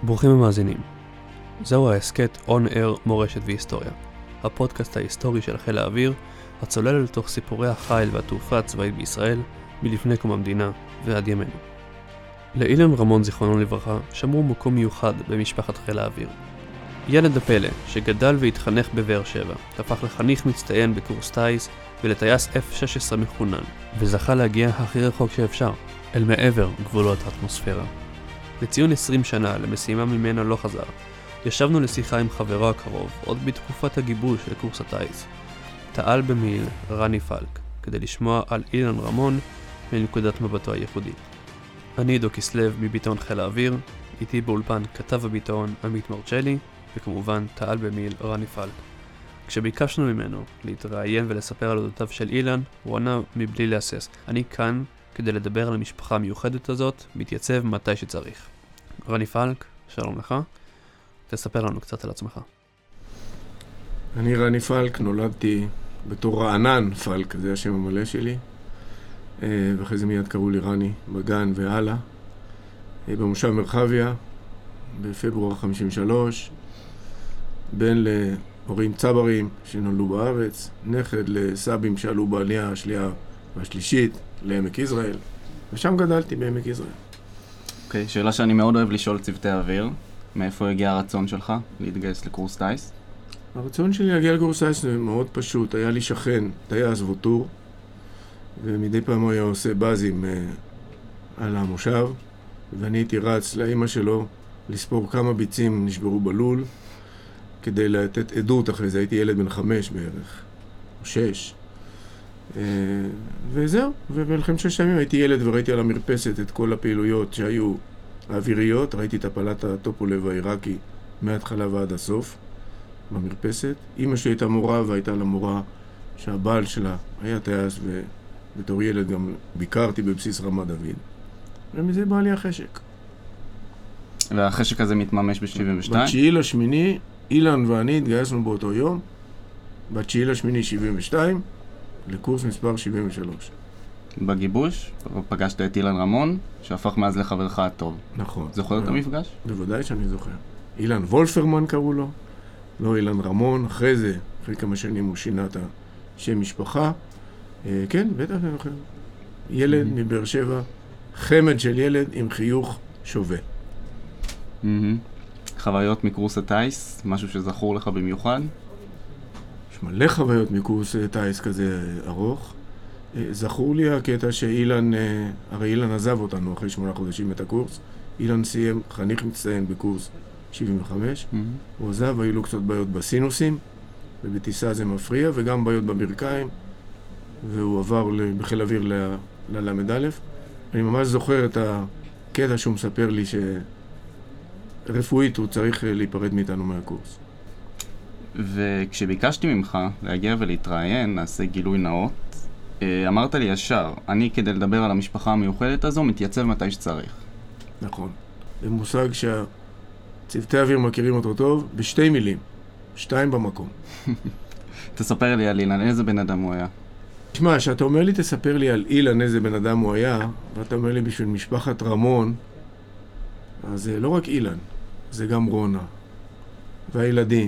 ברוכים המאזינים. זהו ההסכת On Air מורשת והיסטוריה, הפודקאסט ההיסטורי של חיל האוויר, הצולל לתוך סיפורי החיל והתעופה הצבאית בישראל, מלפני קום המדינה ועד ימינו. לאילן רמון זיכרונו לברכה שמרו מקום מיוחד במשפחת חיל האוויר. ילד הפלא שגדל והתחנך בבאר שבע, הפך לחניך מצטיין בקורס טייס ולטייס F-16 מחונן, וזכה להגיע הכי רחוק שאפשר, אל מעבר גבולות האטמוספירה. לציון 20 שנה למשימה ממנה לא חזר, ישבנו לשיחה עם חברו הקרוב עוד בתקופת הגיבוש של קורס הטייס, תעל במיל' רני פלק, כדי לשמוע על אילן רמון מנקודת מבטו הייחודית. אני עידו כסלב מביטאון חיל האוויר, איתי באולפן כתב הביטאון עמית מרצ'לי, וכמובן תעל במיל' רני פלק. כשביקשנו ממנו להתראיין ולספר על אודותיו של אילן, הוא ענה מבלי להסס, אני כאן כדי לדבר על המשפחה המיוחדת הזאת, מתייצב מתי שצריך. רני פלק, שלום לך. תספר לנו קצת על עצמך. אני רני פלק, נולדתי בתור רענן פלק, זה השם המלא שלי. ואחרי זה מיד קראו לי רני בגן והלאה. במושב מרחביה, בפברואר 53. בן להורים צברים שנולדו בארץ, נכד לסבים שעלו בעלייה השנייה והשלישית לעמק יזרעאל, ושם גדלתי בעמק יזרעאל. אוקיי, שאלה שאני מאוד אוהב לשאול צוותי אוויר, מאיפה הגיע הרצון שלך להתגייס לקורס טייס? הרצון שלי להגיע לקורס טייס זה מאוד פשוט. היה לי שכן, טייס ווטור, ומדי פעם הוא היה עושה בזים על המושב, ואני הייתי רץ לאמא שלו לספור כמה ביצים נשברו בלול, כדי לתת עדות אחרי זה. הייתי ילד בן 5 בערך, או 6. וזהו, ובמלחמת 6 ימים הייתי ילד וראיתי על המרפסת את כל הפעילויות שהיו האוויריות. ראיתי את הפלת הטופולב העיראקי מההתחלה ועד הסוף במרפסת. אמא שלי הייתה מורה, והייתה לה מורה שהבעל שלה היה טייס, ובתור ילד גם ביקרתי בבסיס רמת דוד, ומזה בא לי החשק. והחשק הזה מתממש ב-72? ב9/8, אילן ואני התגייסנו באותו יום, ב9/8 72, לקורס מספר 73. בגיבוש פגשת את אילן רמון, שהפך מאז לחברך הטוב. נכון. זוכר את המפגש? בוודאי שאני זוכר. אילן וולפרמן קראו לו, לא אילן רמון. אחרי זה, אחרי כמה שנים הוא שינה את השם משפחה. כן, בטח אני זוכר. ילד מבאר שבע, חמד של ילד עם חיוך שווה. חוויות מקורס הטייס, משהו שזכור לך במיוחד? יש מלא חוויות מקורס טייס כזה ארוך. זכור לי הקטע שאילן, הרי אילן עזב אותנו אחרי 8 חודשים את הקורס. אילן סיים חניך מצטיין בקורס 75. הוא עזב, היו לו קצת בעיות בסינוסים, ובטיסה זה מפריע, וגם בעיות בברכיים, והוא עבר בחיל אוויר ללמד א'. אני ממש זוכר את הקטע שהוא מספר לי שרפואית הוא צריך להיפרד מאיתנו מהקורס. וכשביקשתי ממך להגיע ולהתראיין, נעשה גילוי נאות, אמרת לי ישר, אני כדי לדבר על המשפחה המיוחדת הזו מתייצב מתי שצריך. נכון. זה מושג שהצוותי האוויר מכירים אותו טוב, בשתי מילים. 2 במקום. תספר לי על אילן, איזה בן אדם הוא היה? תשמע, שאתה אומר לי תספר לי על אילן איזה בן אדם הוא היה, ואתה אומר לי בשביל משפחת רמון, אז זה לא רק אילן, זה גם רונה והילדים.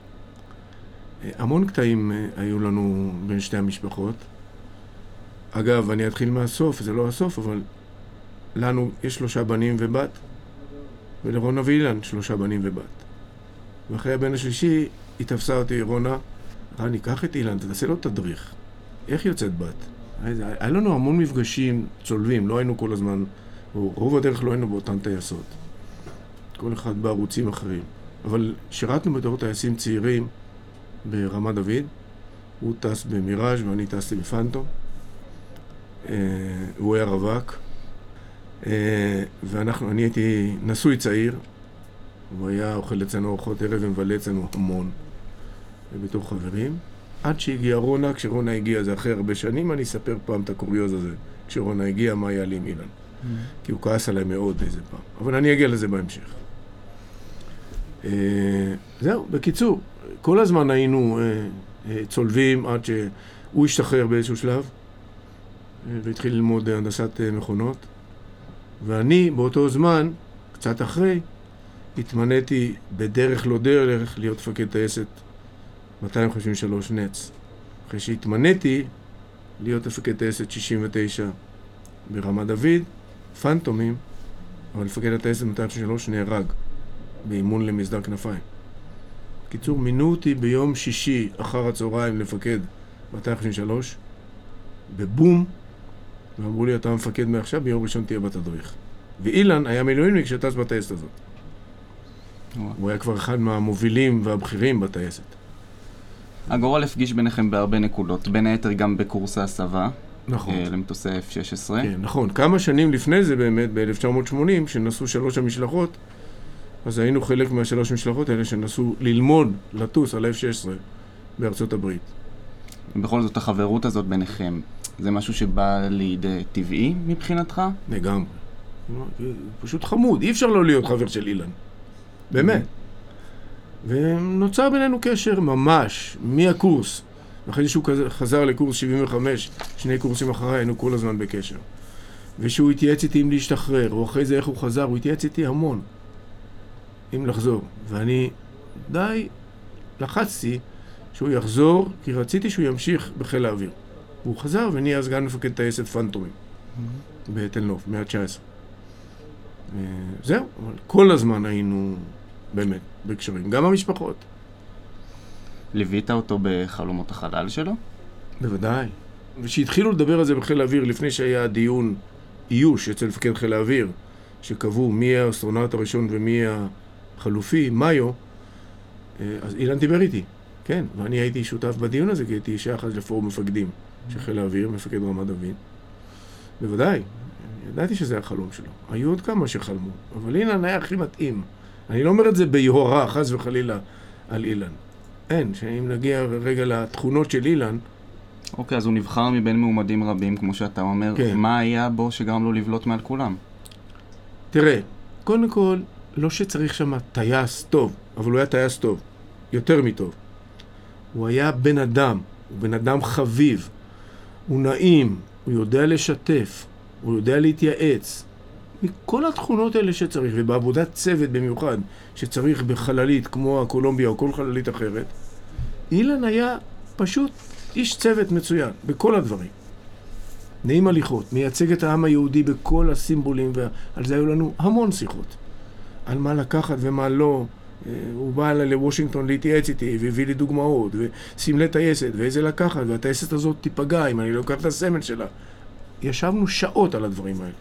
המון קטעים היו לנו בין שתי המשפחות. אגב, אני אתחיל מהסוף, זה לא הסוף, אבל לנו יש 3 בנים ובת, ולרונה ואילן 3 בנים ובת. ואחרי הבן השלישי היא תפסה אותי, רונה, רני, קח את אילן, תעשה לו תדריך. איך יוצאת בת? היה לנו המון מפגשים צולבים, לא היינו כל הזמן, רוב הדרך לא היינו באותן טייסות. כל אחד בערוצים אחרים. אבל שירתנו בתור טייסים צעירים ברמת דוד. הוא טס במיראז' ואני טסתי בפנטום. הוא היה רווק. ואני הייתי נשוי צעיר. הוא היה אוכל אצלנו ארוחות ערב ומבלה אצלנו המון. בתור חברים. עד שהגיעה רונה, כשרונה הגיעה, זה אחרי הרבה שנים, אני אספר פעם את הקוריוז הזה. כשרונה הגיעה, מה היה לי עם אילן. כי הוא כעס עליי מאוד איזה פעם. אבל אני אגיע לזה בהמשך. זהו, בקיצור, כל הזמן היינו צולבים עד שהוא השתחרר באיזשהו שלב, והתחיל ללמוד הנדסת מכונות. ואני באותו זמן, קצת אחרי, התמניתי בדרך לא דרך להיות מפקד טייסת 253 נץ. אחרי שהתמניתי להיות מפקד טייסת 69 ברמת דוד, פנטומים, אבל מפקד הטייסת 253 נהרג באימון למסדר כנפיים. קיצור, מינו אותי ביום שישי אחר הצהריים לפקד 253, בבום, ואמרו לי, אתה מפקד מעכשיו, ביום ראשון תהיה בתדריך. ואילן היה מילואימניק שטס בטייסת הזאת. הוא היה כבר אחד מהמובילים והבכירים בטייסת. הגורל הפגיש ביניכם בהרבה נקודות, בין היתר גם בקורס ההסבה. נכון. למטוסי F-16. כן, נכון. כמה שנים לפני זה באמת, ב-1980, שנסעו 3 המשלחות, אז היינו חלק מה3 המשלחות האלה שנסעו ללמוד לטוס על F-16 בארצות הברית. בכל זאת, החברות הזאת ביניכם, זה משהו שבא לידי טבעי מבחינתך? לגמרי. פשוט חמוד, אי אפשר לא להיות חבר של אילן. באמת. ונוצר בינינו קשר ממש, מהקורס. אחרי שהוא חזר לקורס 75, 2 קורסים אחריי, היינו כל הזמן בקשר. ושהוא התייעץ איתי אם להשתחרר, או אחרי זה איך הוא חזר, הוא התייעץ איתי המון אם לחזור. ואני די לחצתי שהוא יחזור, כי רציתי שהוא ימשיך בחיל האוויר. הוא חזר ונהיה סגן מפקד טייסת פנטומים בתל נוף, 119. זהו, אבל כל הזמן היינו באמת בקשרים, גם המשפחות. ליווית אותו בחלומות החלל שלו? בוודאי. ושהתחילו לדבר על זה בחיל האוויר לפני שהיה דיון איוש אצל מפקד חיל האוויר, שקבעו מי האסטרונאוט הראשון ומי החלופי, מאיו, אז אילן דיבר איתי, כן, ואני הייתי שותף בדיון הזה, כי הייתי אישה אחת לפורום מפקדים של חיל האוויר, מפקד רמת דוד. בוודאי, ידעתי שזה החלום שלו. היו עוד כמה שחלמו, אבל אילן היה הכי מתאים. אני לא אומר את זה ביוהרה, חס וחלילה, על אילן. אין, שאם נגיע רגע לתכונות של אילן... אוקיי, אז הוא נבחר מבין מועמדים רבים, כמו שאתה אומר. כן. מה היה בו שגרם לו לבלוט מעל כולם? תראה, קודם כל, לא שצריך שם טייס טוב, אבל הוא היה טייס טוב, יותר מטוב. הוא היה בן אדם, הוא בן אדם חביב, הוא נעים, הוא יודע לשתף, הוא יודע להתייעץ. מכל התכונות האלה שצריך, ובעבודת צוות במיוחד, שצריך בחללית כמו הקולומביה או כל חללית אחרת, אילן היה פשוט איש צוות מצוין, בכל הדברים. נעים הליכות, מייצג את העם היהודי בכל הסימבולים, ועל זה היו לנו המון שיחות. על מה לקחת ומה לא. הוא בא לוושינגטון להתייעץ איתי, והביא לי דוגמאות, וסמלי טייסת, ואיזה לקחת, והטייסת הזאת תיפגע אם אני לוקח את הסמל שלה. ישבנו שעות על הדברים האלה.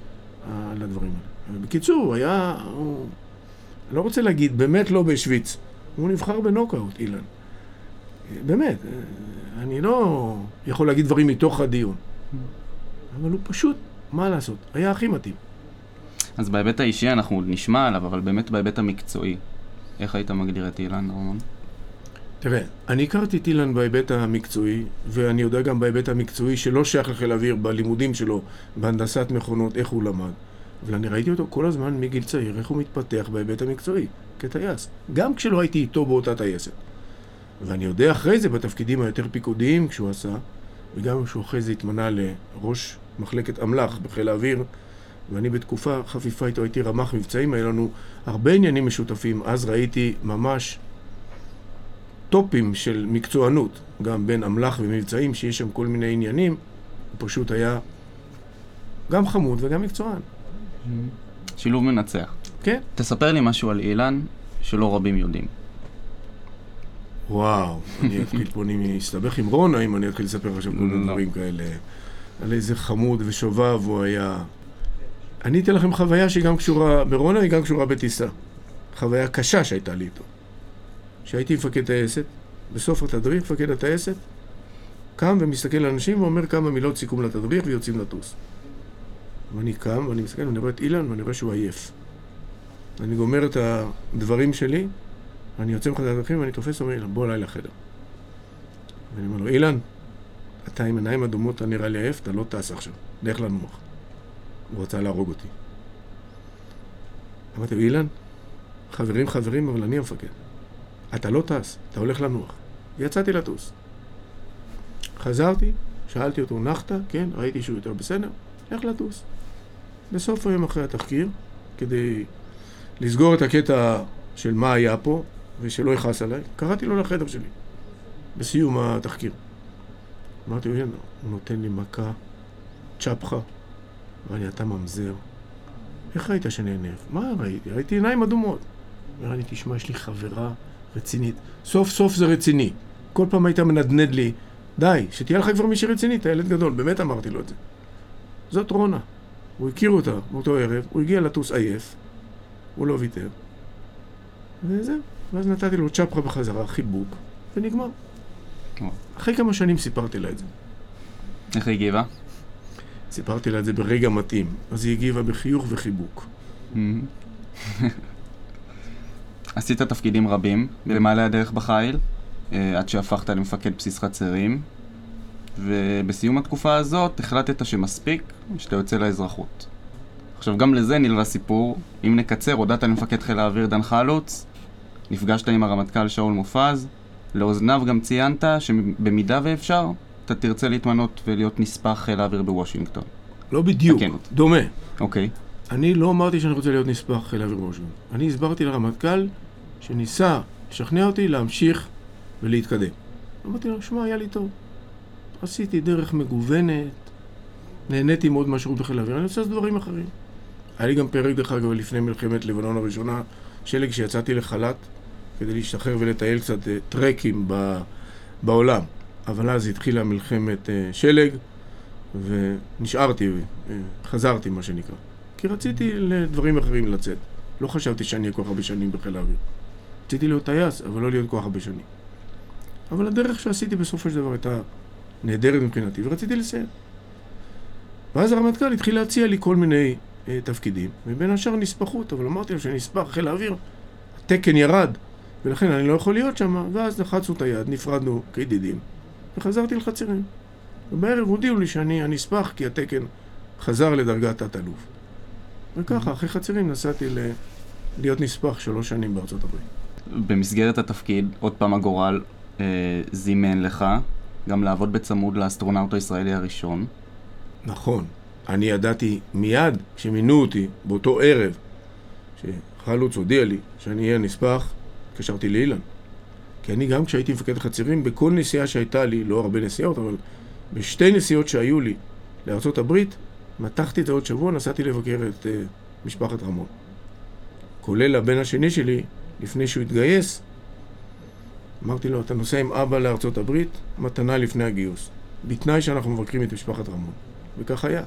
בקיצור, הוא היה, לא רוצה להגיד, באמת לא בשוויץ. הוא נבחר בנוקאוט, אילן. באמת, אני לא יכול להגיד דברים מתוך הדיון. אבל הוא פשוט, מה לעשות? היה הכי מתאים. אז בהיבט האישי אנחנו נשמע עליו, אבל באמת בהיבט המקצועי. איך היית מגדיר את אילן, רומן? תראה, אני הכרתי את אילן בהיבט המקצועי, ואני יודע גם בהיבט המקצועי שלא שייך לחיל האוויר בלימודים שלו, בהנדסת מכונות, איך הוא למד. אבל אני ראיתי אותו כל הזמן מגיל צעיר, איך הוא מתפתח בהיבט המקצועי, כטייס. גם כשלא הייתי איתו באותה טייסת. ואני יודע אחרי זה בתפקידים היותר פיקודיים כשהוא עשה, וגם כשהוא אחרי זה התמנה לראש מחלקת אמל"ח בחיל האוויר, ואני בתקופה חפיפה איתו הייתי רמ"ח מבצעים, היה לנו הרבה עניינים משותפים. אז ראיתי ממש טופים של מקצוענות, גם בין אמל"ח ומבצעים, שיש שם כל מיני עניינים. הוא פשוט היה גם חמוד וגם מקצוען. שילוב מנצח. כן. תספר לי משהו על אילן שלא רבים יודעים. וואו, אני אתחיל פה, אני אסתבך עם רונה אם אני אתחיל לספר עכשיו כל מיני דברים כאלה. על איזה חמוד ושובב הוא היה. אני אתן לכם חוויה שהיא גם קשורה ברונה, היא גם קשורה בטיסה. חוויה קשה שהייתה לי איתו. שהייתי מפקד טייסת, בסוף התדריך, מפקד הטייסת, קם ומסתכל לאנשים ואומר כמה מילות סיכום לתדריך ויוצאים לטוס. ואני קם ואני מסתכל, ואני רואה את אילן ואני רואה שהוא עייף. אני גומר את הדברים שלי, אני יוצא מחדר הדרכים ואני תופס ואומר, בוא אליי לחדר. ואני אומר לו, אילן, אתה עם עיניים אדומות, אתה נראה לי עייף, אתה לא טס עכשיו, לך לנוח. הוא רצה להרוג אותי. אמרתי, אילן, חברים, אבל אני המפקד. אתה לא טס, אתה הולך לנוח. יצאתי לטוס. חזרתי, שאלתי אותו, נחת? כן, ראיתי שהוא יותר בסדר, לך לטוס. בסוף היום אחרי התחקיר, כדי לסגור את הקטע של מה היה פה, ושלא יכעס עליי, קראתי לו לחדר שלי, בסיום התחקיר. אמרתי לו, הוא נותן לי מכה, צ'פחה, ואני, אתה ממזר. איך ראית שאני נענף? מה ראיתי? ראיתי עיניים אדומות. אמרתי, תשמע, יש לי חברה רצינית. סוף סוף זה רציני. כל פעם היית מנדנד לי, די, שתהיה לך כבר מישהי רצינית, הילד גדול, באמת אמרתי לו את זה. זאת רונה. הוא הכיר אותה באותו ערב, הוא הגיע לטוס עייף, הוא לא ויתר. וזהו. ואז נתתי לו צ'פחה בחזרה, חיבוק, ונגמר. אחרי כמה שנים סיפרתי לה את זה. איך היא הגיבה? סיפרתי לה את זה ברגע מתאים, אז היא הגיבה בחיוך וחיבוק. עשית תפקידים רבים במעלה הדרך בחיל, עד שהפכת למפקד בסיס חצרים, ובסיום התקופה הזאת החלטת שמספיק, שאתה יוצא לאזרחות. עכשיו גם לזה נלווה סיפור, אם נקצר, הודעת למפקד חיל האוויר דן חלוץ, נפגשת עם הרמטכ"ל שאול מופז, לאוזניו גם ציינת שבמידה ואפשר, אתה תרצה להתמנות ולהיות נספח חיל האוויר בוושינגטון. לא בדיוק, דומה. אוקיי. אני לא אמרתי שאני רוצה להיות נספח חיל האוויר בוושינגטון. אני הסברתי לרמטכ"ל שניסה לשכנע אותי להמשיך ולהתקדם. אמרתי לו, שמע, היה לי טוב. עשיתי דרך מגוונת, נהניתי מאוד מהשירות בחיל האוויר, אני עושה דברים אחרים. היה לי גם פרק דרך אגב לפני מלחמת לבנון הראשונה, שלג שיצאתי לחל"ת כדי להשתחרר ולטייל קצת טרקים בעולם. אבל אז התחילה מלחמת שלג, ונשארתי, חזרתי מה שנקרא. כי רציתי לדברים אחרים לצאת. לא חשבתי שאני אהיה כל כך הרבה שנים בחיל האוויר. רציתי להיות טייס, אבל לא להיות כל כך הרבה שנים. אבל הדרך שעשיתי בסופו של דבר הייתה נהדרת מבחינתי, ורציתי לסיים. ואז הרמטכ"ל התחיל להציע לי כל מיני תפקידים, ובין השאר נספחות, אבל אמרתי לו שנספח חיל האוויר, התקן ירד, ולכן אני לא יכול להיות שם, ואז לחצנו את היד, נפרדנו כידידים, וחזרתי לחצרים. ובערב הודיעו לי שאני הנספח, כי התקן חזר לדרגת תת-אלוף. וככה, אחרי חצרים נסעתי להיות נספח 3 שנים בארצות הברית. במסגרת התפקיד, עוד פעם הגורל זימן לך, גם לעבוד בצמוד לאסטרונאוט הישראלי הראשון. נכון. אני ידעתי מיד כשמינו אותי באותו ערב שחלוץ הודיע לי שאני אהיה נספח, קשרתי לאילן. כי אני גם כשהייתי מפקד חצרים, בכל נסיעה שהייתה לי, לא הרבה נסיעות, אבל בשתי נסיעות שהיו לי לארצות הברית, מתחתי את זה עוד שבוע, נסעתי לבקר את משפחת רמון. כולל הבן השני שלי, לפני שהוא התגייס, אמרתי לו, אתה נוסע עם אבא לארצות הברית, מתנה לפני הגיוס. בתנאי שאנחנו מבקרים את משפחת רמון. וכך היה.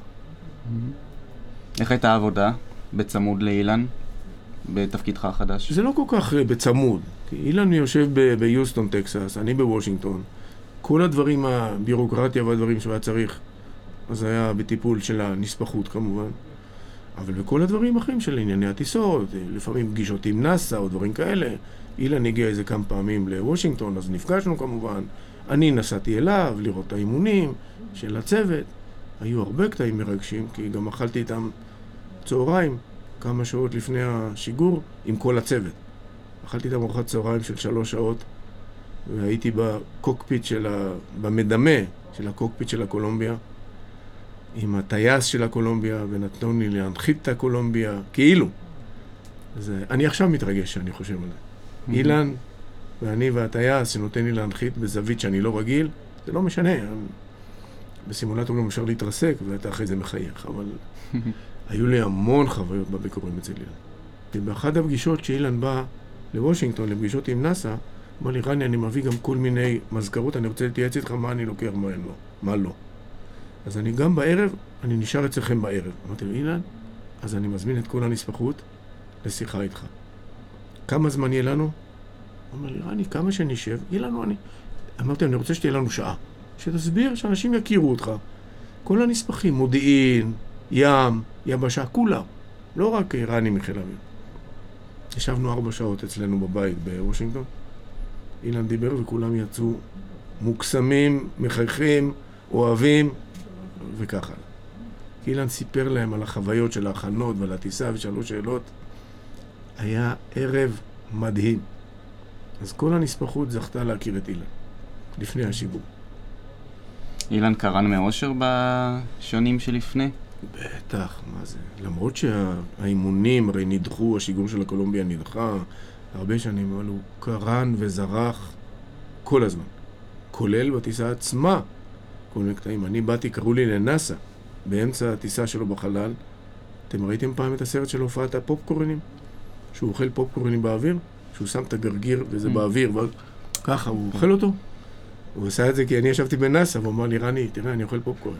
איך הייתה העבודה בצמוד לאילן, בתפקידך החדש? זה לא כל כך בצמוד. כי אילן יושב ביוסטון, טקסס, אני בוושינגטון. כל הדברים, הבירוקרטיה והדברים שהיה צריך, אז היה בטיפול של הנספחות כמובן. אבל בכל הדברים אחרים של ענייני הטיסות, לפעמים פגישות עם נאסא או דברים כאלה, אילן הגיע איזה כמה פעמים לוושינגטון, אז נפגשנו כמובן. אני נסעתי אליו לראות את האימונים של הצוות. היו הרבה קטעים מרגשים, כי גם אכלתי איתם צהריים, כמה שעות לפני השיגור, עם כל הצוות. אכלתי איתם ארוחת צהריים של 3 שעות, והייתי בקוקפיט במדמה של הקוקפיט של הקולומביה, עם הטייס של הקולומביה, ונתנו לי להנחית את הקולומביה, כאילו. אז אני עכשיו מתרגש שאני חושב על זה. אילן ואני והטייס שנותן לי להנחית בזווית שאני לא רגיל, זה לא משנה. בסימולטור גם אפשר להתרסק, ואתה אחרי זה מחייך, אבל היו לי המון חוויות בביקורים אצל אילן. באחת הפגישות שאילן בא לוושינגטון, לפגישות עם נאסא, אמר לי, רני, אני מביא גם כל מיני מזכרות, אני רוצה להתייעץ איתך מה אני לוקח, מה לא. אז אני גם בערב, אני נשאר אצלכם בערב. אמרתי לו, אילן, אז אני מזמין את כל הנספחות לשיחה איתך. כמה זמן יהיה לנו? הוא אומר לי, רני, כמה שנשב, יהיה לנו אני. אמרתי, אני רוצה שתהיה לנו שעה. שתסביר שאנשים יכירו אותך. כל הנספחים, מודיעין, ים, יבשה, כולם. לא רק רני מחיל האוויר. ישבנו 4 שעות אצלנו בבית בוושינגטון. אילן דיבר וכולם יצאו מוקסמים, מחייכים, אוהבים וככה. אילן סיפר להם על החוויות של ההכנות ועל הטיסה ושאלו שאלות. היה ערב מדהים. אז כל הנספחות זכתה להכיר את אילן לפני השיגור. אילן קרן מאושר בשנים שלפני? בטח, מה זה? למרות שהאימונים הרי נדחו, השיגור של הקולומביה נדחה הרבה שנים, אבל הוא קרן וזרח כל הזמן. כולל בטיסה עצמה, כל מיני קטעים. אני באתי, קראו לי לנאסא, באמצע הטיסה שלו בחלל. אתם ראיתם פעם את הסרט של הופעת הפופקורנים? שהוא אוכל פופקורנים באוויר? שהוא שם את הגרגיר וזה באוויר, ככה, הוא אוכל אותו? הוא עשה את זה כי אני ישבתי בנאסא, והוא אמר לי, רני, תראה, אני אוכל פופקורן.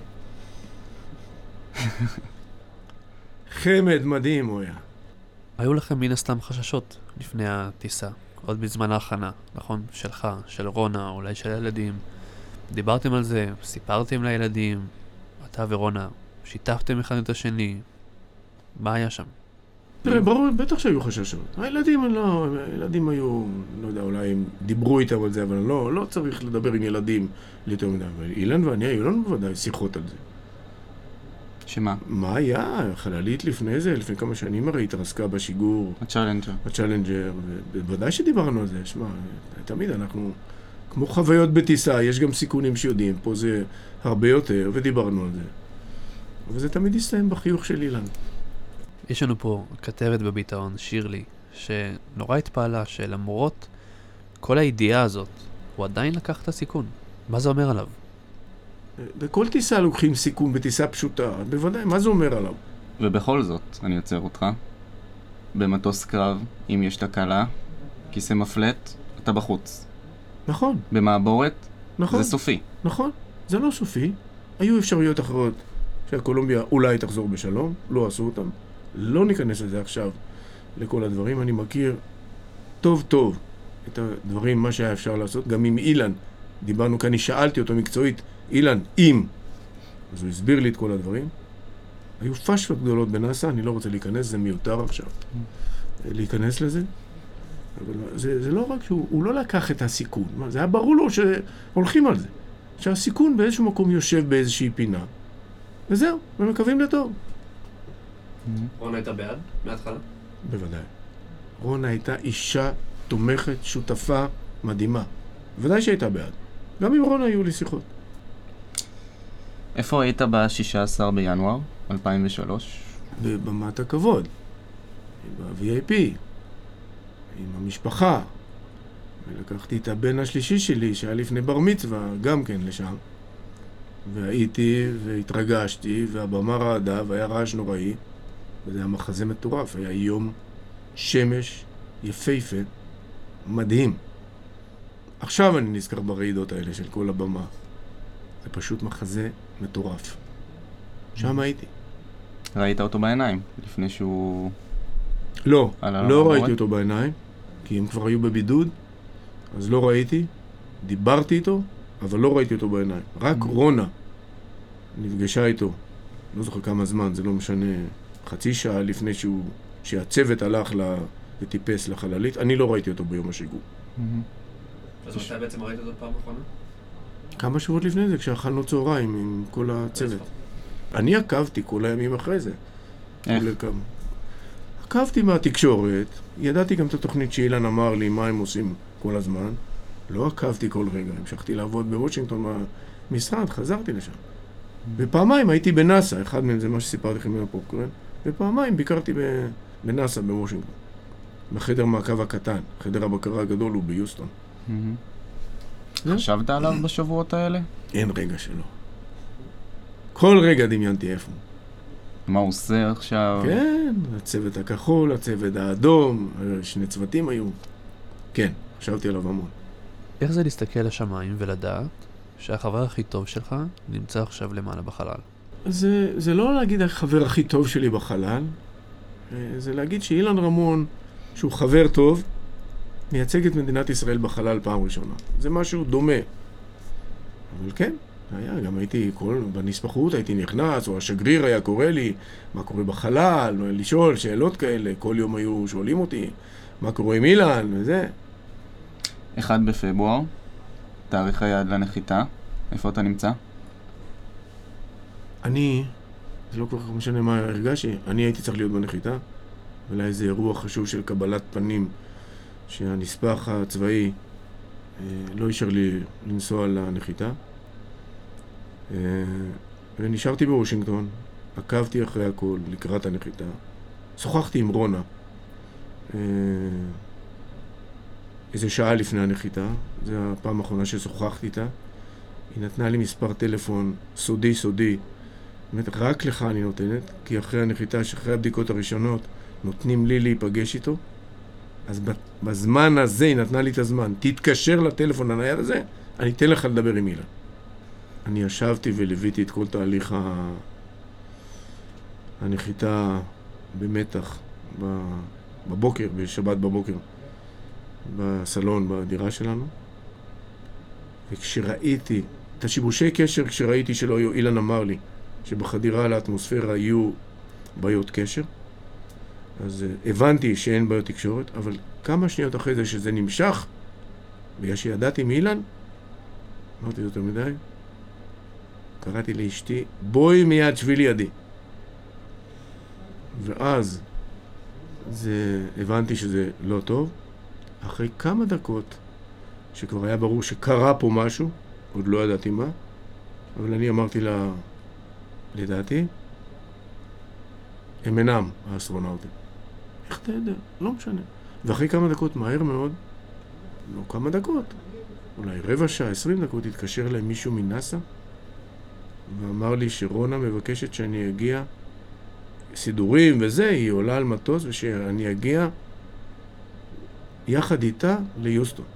חמד מדהים הוא היה. היו לכם מן הסתם חששות לפני הטיסה, עוד בזמן ההכנה, נכון? שלך, של רונה, אולי של הילדים. דיברתם על זה, סיפרתם לילדים, אתה ורונה, שיתפתם אחד את השני. מה היה שם? תראה, ברור, בטח שהיו חששות. הילדים היו, לא יודע, אולי הם דיברו איתם על זה, אבל לא צריך לדבר עם ילדים יותר מדי. אבל אילן ואני, היו לנו בוודאי שיחות על זה. שמה? מה היה? חללית לפני זה, לפני כמה שנים הרי התרסקה בשיגור. הצ'אלנג'ר. בוודאי שדיברנו על זה. שמע, תמיד אנחנו, כמו חוויות בטיסה, יש גם סיכונים שיודעים. פה זה הרבה יותר, ודיברנו על זה. אבל זה תמיד הסתיים בחיוך של אילן. יש לנו פה כתבת בביטאון, שירלי, שנורא התפעלה שלמרות כל הידיעה הזאת, הוא עדיין לקח את הסיכון. מה זה אומר עליו? בכל טיסה לוקחים סיכון בטיסה פשוטה, בוודאי, מה זה אומר עליו? ובכל זאת, אני עוצר אותך. במטוס קרב, אם יש תקלה, כיסא מפלט, אתה בחוץ. נכון. במעבורת, נכון. זה סופי. נכון, זה לא סופי. היו אפשרויות אחרות שהקולומביה אולי תחזור בשלום, לא עשו אותם. לא ניכנס לזה עכשיו, לכל הדברים. אני מכיר טוב את הדברים, מה שהיה אפשר לעשות. גם עם אילן, דיברנו כאן, אני שאלתי אותו מקצועית, אילן, אם. אז הוא הסביר לי את כל הדברים. היו פשלות גדולות בנאסא, אני לא רוצה להיכנס, זה מיותר עכשיו. להיכנס לזה. אבל זה לא רק שהוא לא לקח את הסיכון. זה היה ברור לו שהולכים על זה. שהסיכון באיזשהו מקום יושב באיזושהי פינה. וזהו, ומקווים לטוב. רונה הייתה בעד? מההתחלה? בוודאי. רונה הייתה אישה תומכת, שותפה, מדהימה. בוודאי שהייתה בעד. גם עם רונה היו לי שיחות. איפה היית ב-16 בינואר 2003? בבמת הכבוד. ב-VIP. עם המשפחה. ולקחתי את הבן השלישי שלי, שהיה לפני בר מצווה, גם כן לשם. והייתי והתרגשתי, והבמה רעדה, והיה רעש נוראי. וזה היה מחזה מטורף, היה יום שמש יפהפה, מדהים. עכשיו אני נזכר ברעידות האלה של כל הבמה. זה פשוט מחזה מטורף. שם הייתי. ראית אותו בעיניים, לפני שהוא... לא ראיתי אותו בעיניים, כי הם כבר היו בבידוד, אז לא ראיתי, דיברתי איתו, אבל לא ראיתי אותו בעיניים. רק רונה נפגשה איתו, לא זוכר כמה זמן, זה לא משנה, חצי שעה לפני שהצוות הלך וטיפס לחללית, אני לא ראיתי אותו ביום השיגור. אז מתי בעצם ראית אותו פעם אחרונה? כמה שבועות לפני זה, כשאכלנו צהריים עם כל הצוות. אני עקבתי כל הימים אחרי זה. איך? עקבתי מהתקשורת, ידעתי גם את התוכנית שאילן אמר לי מה הם עושים כל הזמן. לא עקבתי כל רגע, המשכתי לעבוד בוושינגטון במשרד, חזרתי לשם. ופעמיים הייתי בנאסא, אחד מהם זה מה שסיפרתי לכם מהפופקורן, ופעמיים ביקרתי בנאסא בוושינגטון. בחדר מעקב הקטן, חדר הבקרה הגדול הוא ביוסטון. חשבת עליו בשבועות האלה? אין רגע שלא. כל רגע דמיינתי איפה. מה הוא עושה עכשיו? כן, הצוות הכחול, הצוות האדום, שני צוותים היו. כן, חשבתי עליו המון. איך זה להסתכל לשמיים ולדעת שהחבר הכי טוב שלך נמצא עכשיו למעלה בחלל? זה לא להגיד החבר הכי טוב שלי בחלל, זה להגיד שאילן רמון, שהוא חבר טוב, מייצג את מדינת ישראל בחלל פעם ראשונה. זה משהו דומה. אבל כן, היה, גם הייתי בנספחות הייתי נכנס, או השגריר היה קורא לי מה קורה בחלל, לשאול שאלות כאלה, כל יום היו שואלים אותי מה קורה עם אילן וזה. 1 בפברואר, תאריך היעד לנחיתה, איפה אתה נמצא? זה לא כל כך משנה מה הרגשתי, אני הייתי צריך להיות בנחיתה, ואולי איזה אירוע חשוב של קבלת פנים, שהנספח הצבאי לא אישר לי לנסוע לנחיתה. ונשארתי בוושינגטון, עקבתי אחרי הכל לקראת הנחיתה. שוחחתי עם רונה איזה שעה לפני הנחיתה. זו הפעם האחרונה ששוחחתי איתה. היא נתנה לי מספר טלפון סודי. באמת, רק לך אני נותנת, כי אחרי הנחיתה, אחרי הבדיקות הראשונות, נותנים לי להיפגש איתו. אז בזמן הזה היא נתנה לי את הזמן. תתקשר לטלפון הנייד הזה, אני אתן לך לדבר עם אילן. אני ישבתי וליוויתי את כל תהליך הנחיתה במתח בבוקר, בשבת בבוקר, בסלון, בדירה שלנו. וכשראיתי את השיבושי קשר, כשראיתי שלא היו, אילן אמר לי שבחדירה לאטמוספירה יהיו בעיות קשר, אז הבנתי שאין בעיות תקשורת, אבל כמה שניות אחרי זה שזה נמשך, בגלל שידעתי מאילן, אמרתי יותר מדי, קראתי לאשתי, בואי מיד שבי לידי. ואז הבנתי שזה לא טוב. אחרי כמה דקות, שכבר היה ברור שקרה פה משהו, עוד לא ידעתי מה, אבל אני אמרתי לה, לדעתי, הם אינם האסטרונאוטים. איך אתה יודע? לא משנה. ואחרי כמה דקות, מהר מאוד, לא כמה דקות, אולי רבע שעה, 20 דקות, התקשר אליי מישהו מנאסא, ואמר לי שרונה מבקשת שאני אגיע, סידורים וזה, היא עולה על מטוס, ושאני אגיע יחד איתה ליוסטון.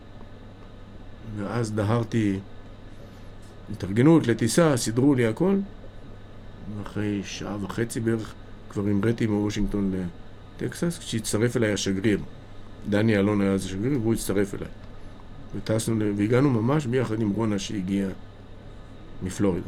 ואז דהרתי התארגנות לטיסה, סידרו לי הכל, ואחרי שעה וחצי בערך כבר המראתי מוושינגטון לטקסס, כשהצטרף אליי השגריר. דני אלון היה אז השגריר, והוא הצטרף אליי. וטסנו, והגענו ממש ביחד עם רונה שהגיעה מפלורידה.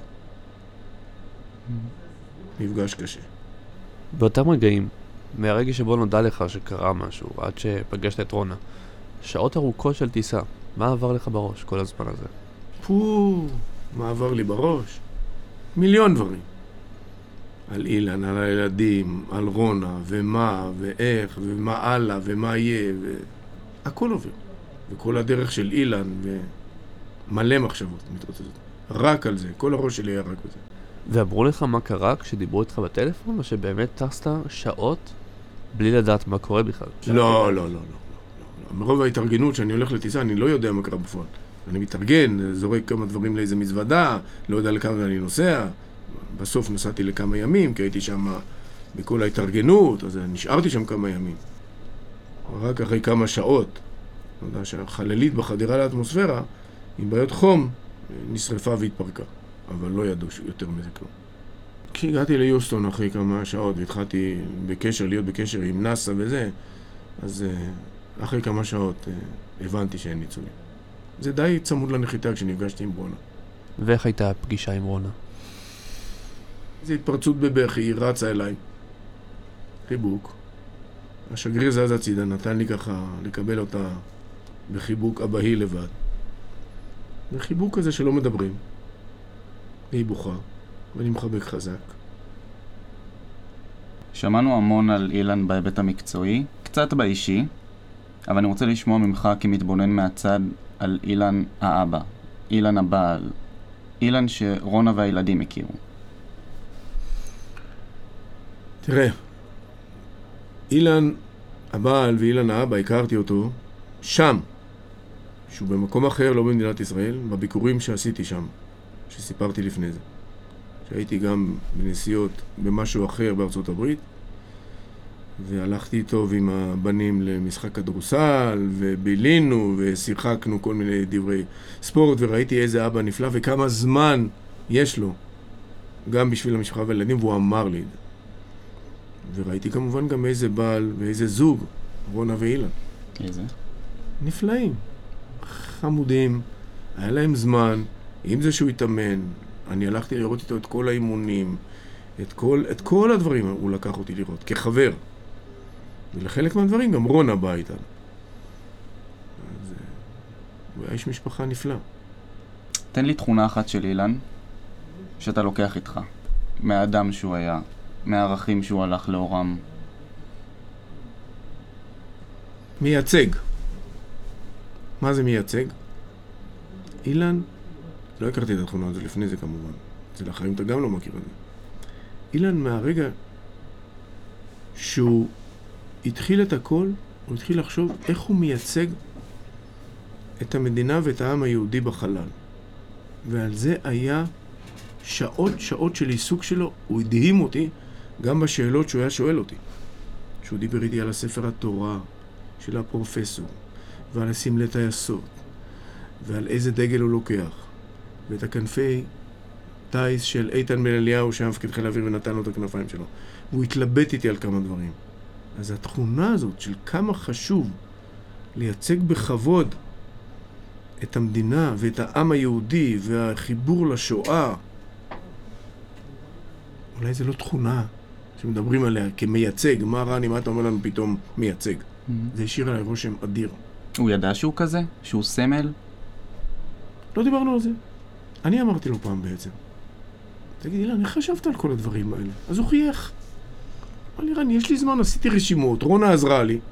מפגש קשה. באותם רגעים, מהרגע שבו נודע לך שקרה משהו, עד שפגשת את רונה, שעות ארוכות של טיסה, מה עבר לך בראש כל הזמן הזה? מה עבר לי בראש? מיליון דברים. על אילן, על הילדים, על רונה, ומה, ואיך, ומה הלאה, ומה יהיה, הכל עובר. וכל הדרך של אילן, ומלא מחשבות מתרוצצות. רק על זה, כל הראש שלי היה רק בזה. ואמרו לך מה קרה כשדיברו איתך בטלפון, או שבאמת טסת שעות בלי לדעת מה קורה בכלל? לא. מרוב ההתארגנות שאני הולך לטיסה, אני לא יודע מה קרה בפועל. אני מתארגן, זורק כמה דברים לאיזה מזוודה, לא יודע לכמה אני נוסע. בסוף נסעתי לכמה ימים, כי הייתי שם בכל ההתארגנות, אז נשארתי שם כמה ימים. רק אחרי כמה שעות, נודע שהחללית בחדירה לאטמוספירה, עם בעיות חום, נשרפה והתפרקה. אבל לא ידעו יותר מזה כלום. כשהגעתי ליוסטון אחרי כמה שעות, והתחלתי להיות בקשר עם נאסא וזה, אז אחרי כמה שעות הבנתי שאין ניצולים. זה די צמוד לנחיתה כשנפגשתי עם רונה. ואיך הייתה הפגישה עם רונה? זו התפרצות בבכי, היא רצה אליי. חיבוק. השגריר זז הצידה, נתן לי ככה לקבל אותה בחיבוק אבהי לבד. וחיבוק כזה שלא מדברים. והיא בוכה, ואני מחבק חזק. שמענו המון על אילן בהיבט המקצועי, קצת באישי, אבל אני רוצה לשמוע ממך כמתבונן מהצד על אילן האבא, אילן הבעל, אילן שרונה והילדים הכירו. תראה, אילן הבעל ואילן האבא, הכרתי אותו שם, שהוא במקום אחר, לא במדינת ישראל, בביקורים שעשיתי שם, שסיפרתי לפני זה. שהייתי גם בנסיעות במשהו אחר בארצות הברית, והלכתי איתו ועם הבנים למשחק כדורסל, ובילינו ושיחקנו כל מיני דברי ספורט, וראיתי איזה אבא נפלא וכמה זמן יש לו, גם בשביל המשפחה והילדים, והוא אמר לי את זה. וראיתי כמובן גם איזה בעל ואיזה זוג, רונה ואילן. איזה? נפלאים, חמודים, היה להם זמן, עם זה שהוא התאמן, אני הלכתי לראות איתו את כל האימונים, את כל הדברים הוא לקח אותי לראות, כחבר. ולחלק מהדברים גם רונה באה איתנו. אז הוא היה איש משפחה נפלא. תן לי תכונה אחת של אילן, שאתה לוקח איתך, מהאדם שהוא היה, מהערכים שהוא הלך לאורם. מייצג. מה זה מייצג? אילן, לא הכרתי את התכונה הזו לפני זה כמובן. אצל החיים אתה גם לא מכיר את זה. אילן מהרגע שהוא התחיל את הכל, הוא התחיל לחשוב איך הוא מייצג את המדינה ואת העם היהודי בחלל. ועל זה היה שעות של עיסוק שלו. הוא הדהים אותי גם בשאלות שהוא היה שואל אותי. שהוא דיבר איתי על הספר התורה של הפרופסור, ועל הסמלי טייסות, ועל איזה דגל הוא לוקח, ואת הכנפי טייס של איתן בן אליהו שהיה מפקד חיל האוויר ונתן לו את הכנפיים שלו. והוא התלבט איתי על כמה דברים. אז התכונה הזאת של כמה חשוב לייצג בכבוד את המדינה ואת העם היהודי והחיבור לשואה, אולי זה לא תכונה שמדברים עליה כמייצג. מה רני, מה אתה אומר לנו פתאום מייצג? זה השאיר עליי רושם אדיר. הוא ידע שהוא כזה? שהוא סמל? לא דיברנו על זה. אני אמרתי לו פעם בעצם. תגיד, אילן, איך חשבת על כל הדברים האלה? אז הוא חייך. אמר לי, רני, יש לי זמן, עשיתי רשימות, רונה עזרה לי.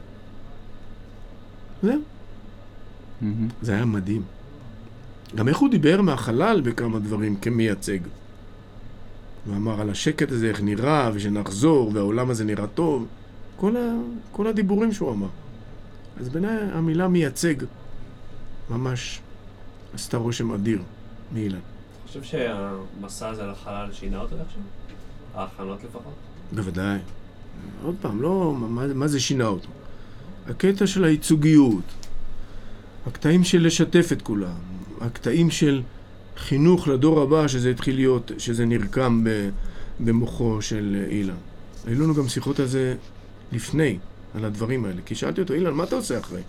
זהו. זה היה מדהים. גם איך הוא דיבר מהחלל בכמה דברים כמייצג. הוא אמר על השקט הזה, איך נראה, ושנחזור, והעולם הזה נראה טוב. כל הדיבורים שהוא אמר. אז בעיניי המילה מייצג ממש עשתה רושם אדיר מאילן. אתה חושב שהמסע הזה לחלל שינה אותו עכשיו? ההכנות לפחות? בוודאי. עוד פעם, לא, מה זה שינה אותו? הקטע של הייצוגיות, הקטעים של לשתף את כולם, הקטעים של חינוך לדור הבא, שזה התחיל להיות, שזה נרקם במוחו של אילן. היו לנו גם שיחות על זה לפני, על הדברים האלה. כי שאלתי אותו, אילן, מה אתה עושה אחרי?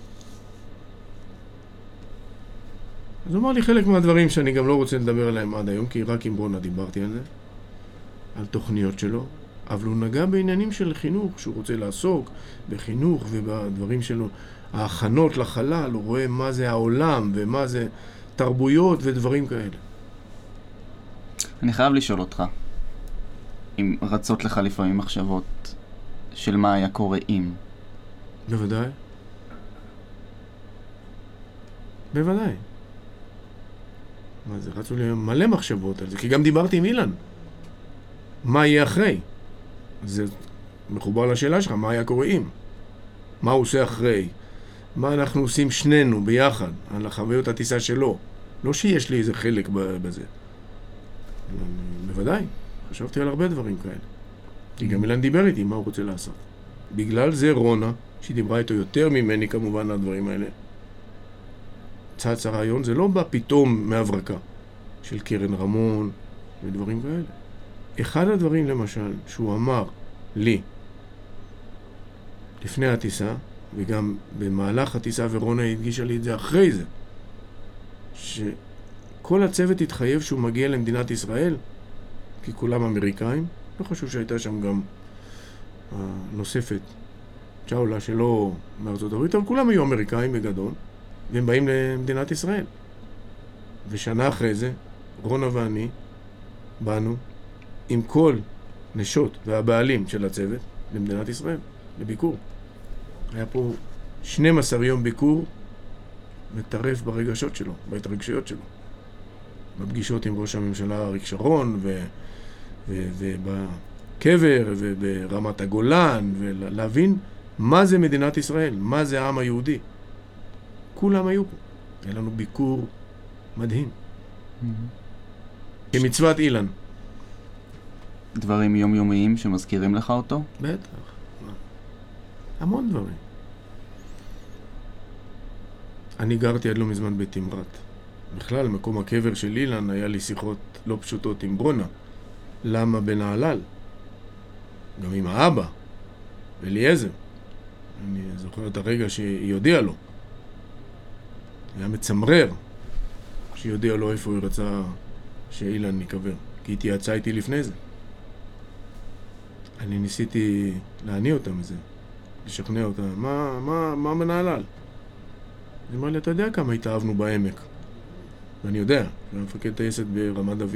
אז הוא אמר לי חלק מהדברים שאני גם לא רוצה לדבר עליהם עד היום, כי רק עם ברונה דיברתי על זה, על תוכניות שלו, אבל הוא נגע בעניינים של חינוך, שהוא רוצה לעסוק בחינוך ובדברים שלו, ההכנות לחלל, הוא רואה מה זה העולם ומה זה תרבויות ודברים כאלה. אני חייב לשאול אותך, אם רצות לך לפעמים מחשבות של מה היה קורה אם? בוודאי. בוודאי. מה זה? רצו לי מלא מחשבות על זה, כי גם דיברתי עם אילן. מה יהיה אחרי? זה מחובר לשאלה שלך, מה היה קורה אם? מה הוא עושה אחרי? מה אנחנו עושים שנינו ביחד על החוויות הטיסה שלו? לא שיש לי איזה חלק בזה. בוודאי, חשבתי על הרבה דברים כאלה. כי גם אילן דיבר איתי מה הוא רוצה לעשות. בגלל זה רונה, שהיא דיברה איתו יותר ממני כמובן על הדברים האלה, צץ הרעיון, זה לא בא פתאום מהברקה של קרן רמון ודברים כאלה. אחד הדברים למשל שהוא אמר לי לפני הטיסה, וגם במהלך הטיסה, ורונה הדגישה לי את זה אחרי זה, שכל הצוות התחייב שהוא מגיע למדינת ישראל, כי כולם אמריקאים, לא חשוב שהייתה שם גם נוספת, צ'אולה שלא מארצות הברית, אבל כולם היו אמריקאים בגדול, והם באים למדינת ישראל. ושנה אחרי זה, רונה ואני באנו עם כל נשות והבעלים של הצוות למדינת ישראל, לביקור. היה פה 12 יום ביקור מטרף ברגשות שלו, בהתרגשויות שלו. בפגישות עם ראש הממשלה אריק שרון, ובקבר, וברמת הגולן, ולהבין מה זה מדינת ישראל, מה זה העם היהודי. כולם היו פה. היה לנו ביקור מדהים. כמצוות אילן. דברים יומיומיים שמזכירים לך אותו? בטח. המון דברים. אני גרתי עד לא מזמן בתמרת. בכלל, מקום הקבר של אילן היה לי שיחות לא פשוטות עם ברונה. למה בנהלל? גם עם האבא, אליעזר. אני זוכר את הרגע שהיא הודיעה לו. היה מצמרר שהיא הודיעה לו איפה היא רצה שאילן יקבר. כי היא התייעצה איתי לפני זה. אני ניסיתי להניע אותה מזה. לשכנע אותה, מה מנהלל? היא אמרה לי, אתה יודע כמה התאהבנו בעמק? ואני יודע, אני מפקד טייסת ברמת דוד.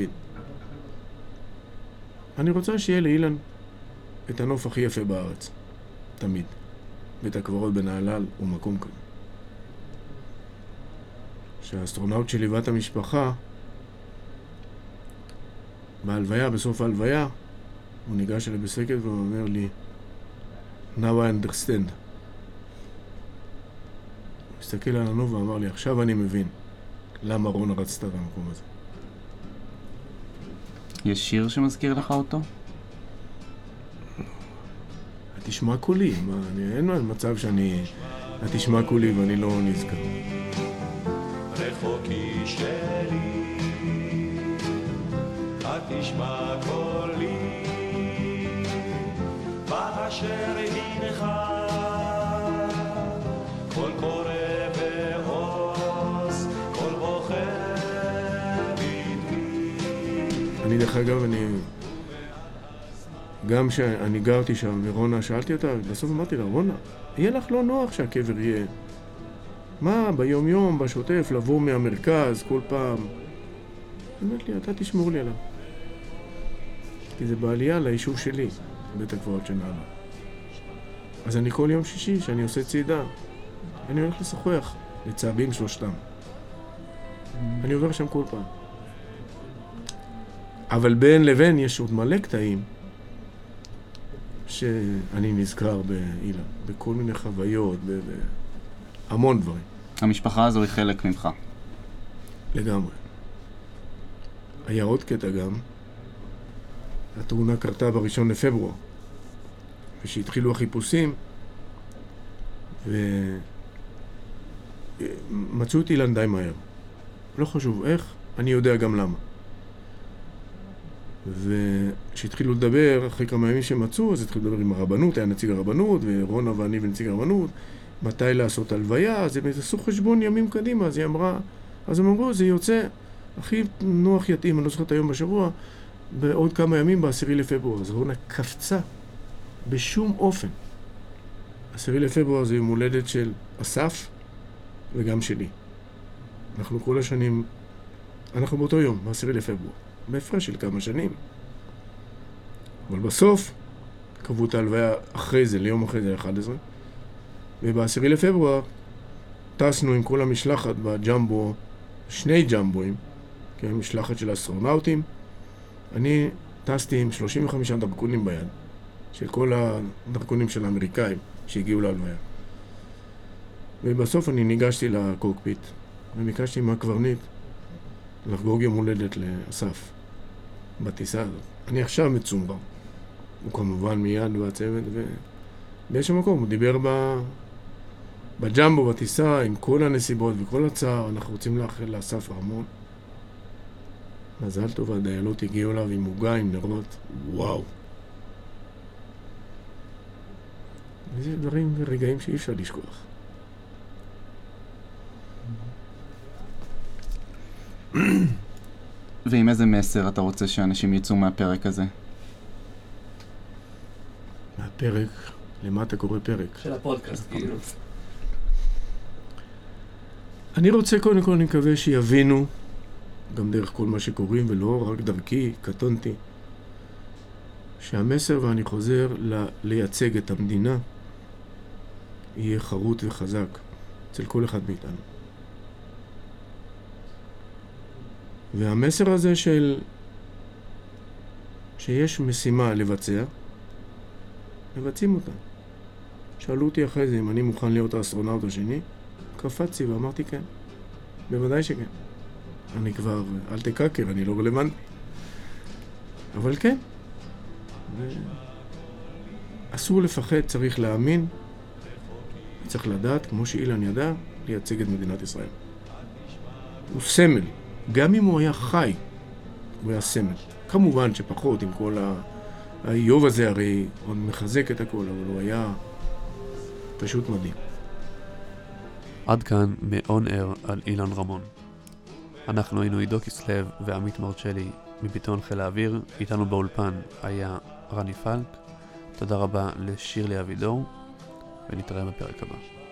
אני רוצה שיהיה לאילן את הנוף הכי יפה בארץ, תמיד. בית הקברות בנהלל הוא מקום כזה. שהאסטרונאוט שליווה את המשפחה, בהלוויה, בסוף ההלוויה, הוא ניגש אליי בסקט והוא אומר לי, Now I understand. הוא הסתכל עלינו ואמר לי, עכשיו אני מבין למה רונה רצתה במקום הזה. יש שיר שמזכיר לך אותו? תשמע קולי, אין מצב שאני תשמע קולי ואני לא נזכר. רחוקי שלי, תשמע קולי, באשר הנך, כל קורא ועוז, כל בוחר בדמי. אני דרך אגב, גם שאני גרתי שם ורונה, שאלתי אותה, בסוף אמרתי לה, רונה, יהיה לך לא נוח שהקבר יהיה. מה, ביום יום, בשוטף, לבוא מהמרכז כל פעם? היא אומרת לי, אתה תשמור לי עליו. כי זה בעלייה ליישוב שלי, בית הקברות שנעלה. אז אני כל יום שישי, שאני עושה צעידה, אני הולך לשוחח, לצהבים שלושתם. אני עובר שם כל פעם. אבל בין לבין יש עוד מלא קטעים שאני נזכר באילן, בכל מיני חוויות, המון דברים. המשפחה הזו היא חלק ממך. לגמרי. היה עוד קטע גם, התאונה קרתה ב1 לפברואר, ושהתחילו החיפושים, ומצאו את אילן די מהר. לא חשוב איך, אני יודע גם למה. וכשהתחילו לדבר, אחרי כמה ימים שמצאו, אז התחילו לדבר עם הרבנות, היה נציג הרבנות, ורונה ואני ונציג הרבנות, מתי לעשות הלוויה, אז הם עשו חשבון ימים קדימה, אז היא אמרה, אז הם אמרו, זה יוצא, הכי נוח יתאים, אני לא זוכרת היום בשבוע, בעוד כמה ימים, ב10 לפברואר. אז רונה קפצה בשום אופן. 10 לפברואר זה יום הולדת של אסף וגם שלי. אנחנו כל השנים, אנחנו באותו יום, ב10 לפברואר. בהפרש של כמה שנים. אבל בסוף, קבעו את ההלוויה אחרי זה, ליום אחרי זה, 11. וב10 לפברואר, טסנו עם כל המשלחת בג'מבו, 2 ג'מבוים, כן, משלחת של אסטרונאוטים. אני טסתי עם 35 דרכונים ביד, של כל הדרכונים של האמריקאים שהגיעו להלוויה. ובסוף אני ניגשתי לקוקפיט, וביקשתי מהקברניט לחגוג יום הולדת לאסף בטיסה הזאת. אני עכשיו מצומרם. הוא כמובן מיד בצוות, ובאיזשהו מקום הוא דיבר בג'מבו בטיסה עם כל הנסיבות וכל הצער. אנחנו רוצים לאחל לאסף המון. מזל טוב, הדיילות הגיעו אליו עם מוגה, עם נרות. וואו. וזה דברים ורגעים שאי אפשר לשכוח. ועם איזה מסר אתה רוצה שאנשים יצאו מהפרק הזה? מהפרק? למה אתה קורא פרק? של הפודקאסט, כאילו. אני רוצה קודם כל, אני מקווה שיבינו, גם דרך כל מה שקוראים, ולא רק דרכי, קטונתי, שהמסר, ואני חוזר לייצג את המדינה, יהיה חרוט וחזק אצל כל אחד מאיתנו. והמסר הזה שיש משימה לבצע, מבצעים אותה. שאלו אותי אחרי זה אם אני מוכן להיות האסטרונאוט השני, קפצתי ואמרתי כן. בוודאי שכן. אני כבר אל תקקר, אני לא רלוונטי. אבל כן. אסור לפחד, צריך להאמין, צריך לדעת, כמו שאילן ידע, לייצג את מדינת ישראל. הוא סמל. גם אם הוא היה חי, הוא היה סמל. כמובן שפחות עם כל האיוב הזה, הרי עוד מחזק את הכל, אבל הוא היה פשוט מדהים. עד כאן מ-On Air על אילן רמון. אנחנו היינו עידו כסלב ועמית מרצ'לי מביטאון חיל האוויר. איתנו באולפן היה רני פלק. תודה רבה לשירלי אבידור, ונתראה בפרק הבא.